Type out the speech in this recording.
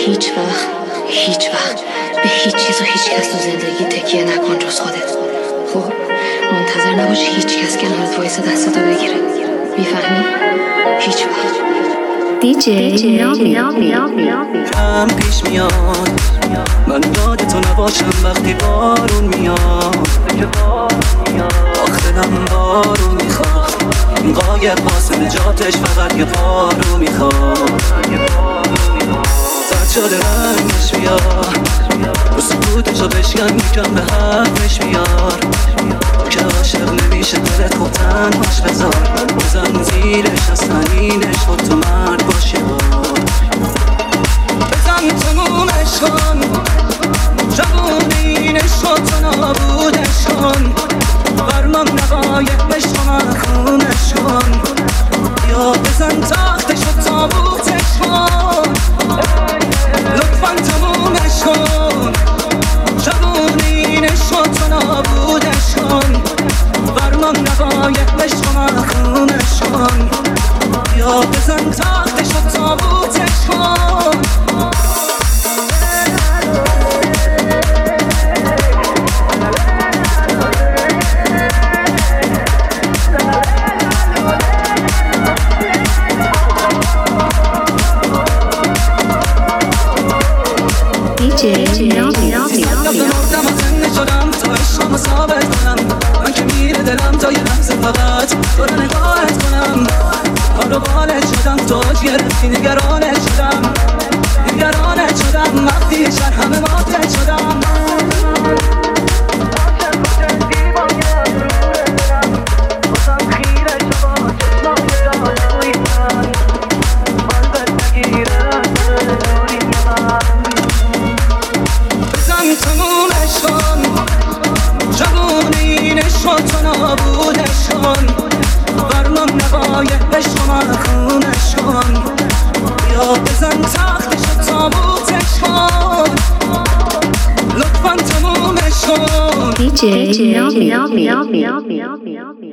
هیچ وقت به هیچ چیز و هیچ کس تو زندگی تکیه نکن جز خودت. خب منتظر نباش هیچ کس کنارت وایسه دستتو بگیره. میفهمی؟ هیچ وقت. دیجی کم پیش میاد من یادتو نباشم وقتی بارون میاد. دلم بارون میخواد قایق واسه نجاتش فقط یه بارو میخواد. زرد شده رنگش بیار رو سکوتشو بشکن میکن به حرفش بیار. که عاشق نمیشه دلت خوب تنهاش بذار بزن زیرش از تنینش خود تو مرد باش یار. بزن تمومش کن جوونینش خود تو نابودش کن. فرمان نقایقش تو مخونش کن یا بزن تختش و تابوتش کن. لطفاً تمومش کن جوونینش خود تو نابودش کن. فرمان نقایقش تو مخونش کن یا بزن تختش و تابوتش کن. مردم و زنده شدم تا عشقم رو ثابت کنم. من که میره دلم تا یه لحظه فقط تو رو نگاهت کنم. حال و بالت شدم تو گرفتی نگرانت شدم وقتی شهر همه ماتت شدم. تو نابودش کن فرمان نقایقش تو مخونش کن یا بزن تختش و تابوتش کن. لطفاً تمومش کن. دیجی